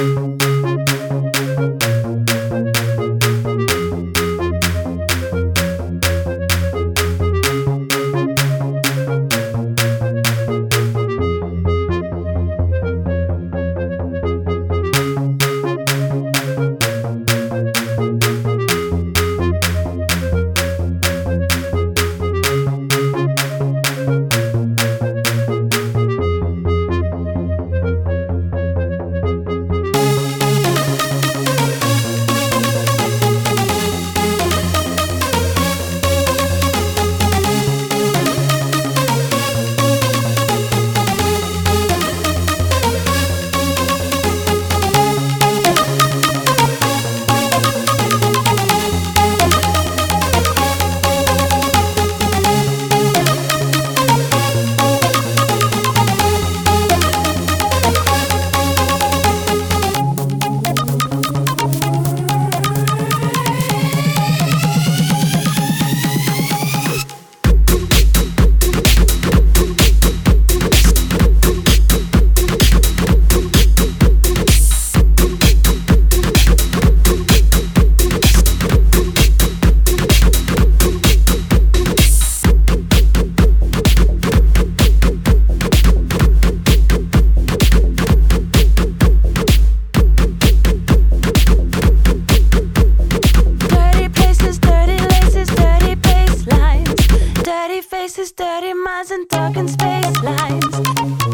Dirty minds and darkened space lines.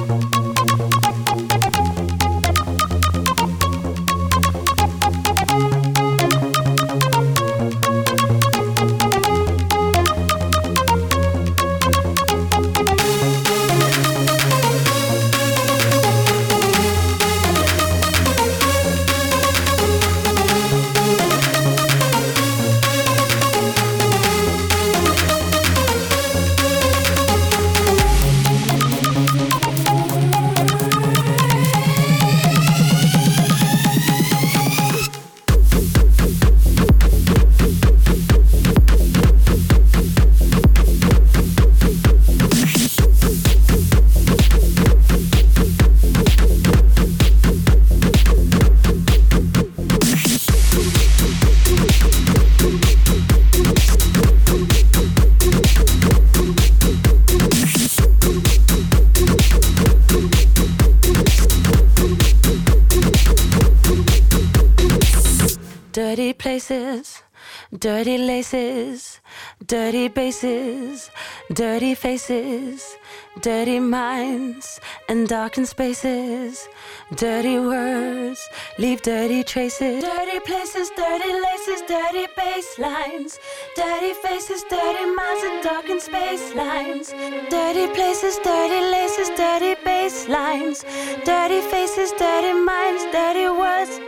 Dirty places, dirty laces, dirty bases, dirty faces, dirty minds and darkened spaces. Dirty words leave dirty traces. Dirty places, dirty laces, dirty bass lines. Dirty faces, dirty minds and darkened space lines. Dirty places, dirty laces, dirty bass lines. Dirty faces, dirty minds, dirty words.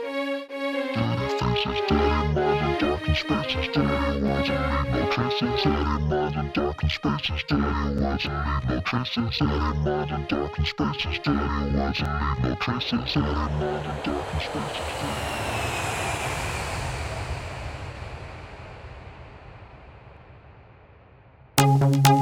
Spaces, dirty words and leave no traces. Dirty minds and darkened spaces. Dirty words and leave no traces. Dirty minds and darkened spaces. Dirty words and leave no traces. Dirty minds and darkened spaces.